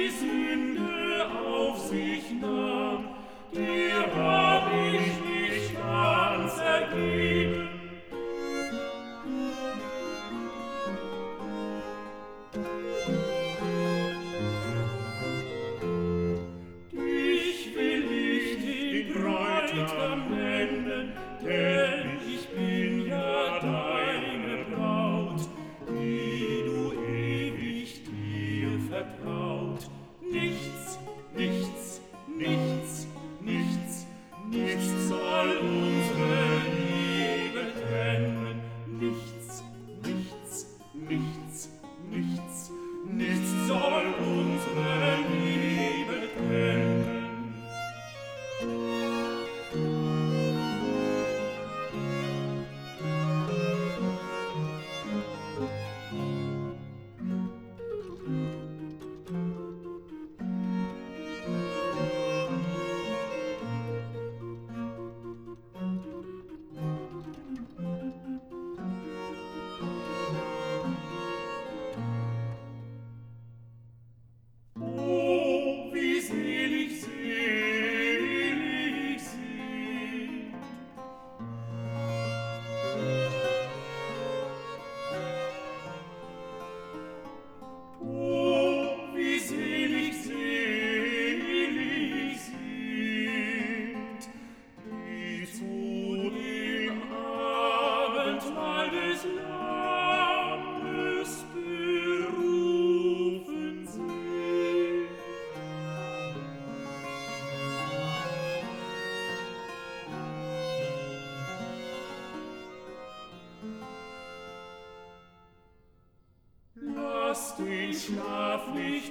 die Sünde auf sich nahm, dir hab ich mich ganz ergeben. Dich will ich den Bräutigam nennen, denn ich bin ja deine Braut, die du ewig dir vertraut. Nichts, nichts, nichts, nichts, nichts soll unsere Liebe trennen. Nichts, nichts, nichts, nichts, nichts soll unsere Liebe trennen. Oh, wie selig, selig sind. Oh, wie selig, selig sind, die zu dem Abendmahl des Lammes berufen sind. Lass den Schlaf nicht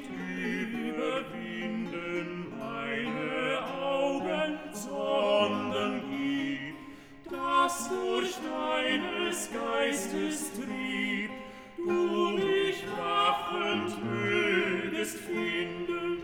überwinden meine Augen, sondern gib, dass durch deines Geistes Trieb du mich wachend mögest finden.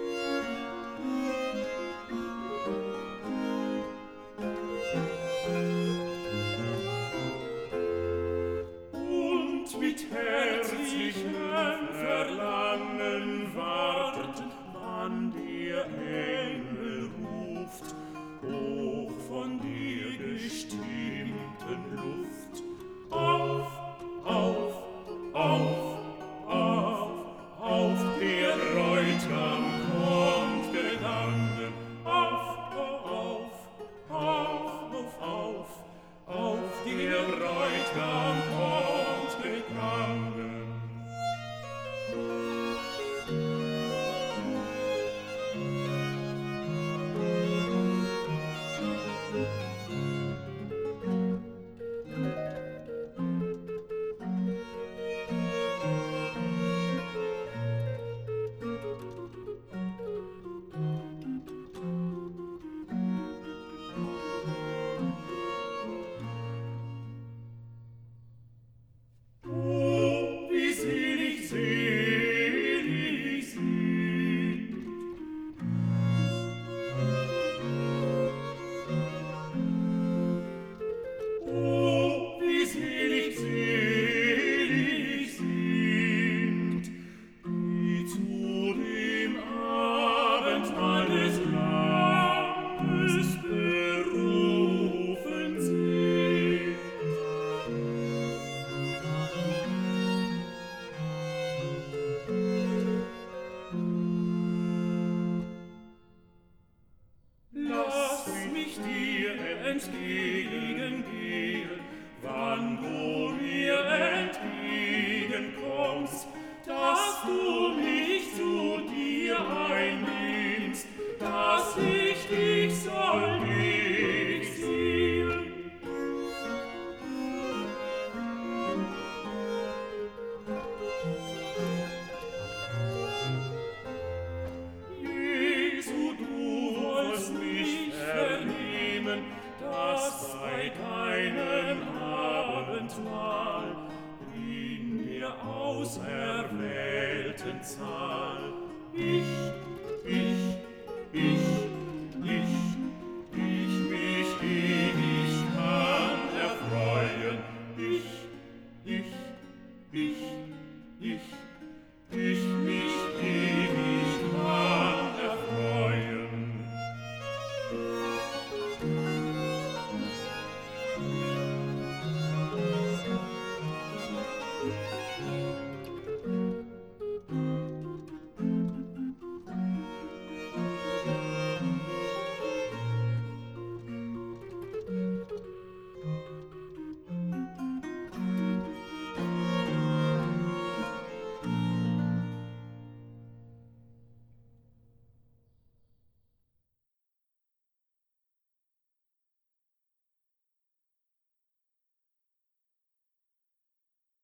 Und mit herzlichem Verlangen warten, wann der Engel ruft, hoch von dir gestimmten Luft. Auf, auf, auf, auf, auf, der Bräutigam kommt gegangen. Auf, auf, auf, auf, auf, auf, der Bräutigam kommt gegangen. Oh, wie selig, selig sind. Oh, wie selig, selig sind, die zu dem Abendmahl des Lammes berufen sind. Lass mich dir entgegengehen, wann du mir entgegenkommst, dass du mich zu dir einnimmst, dass ich dich soll dich sehen. Jesu, du wollst mich vernehmen, dass bei deinem Abendmahl in der auserwählten Zahl ich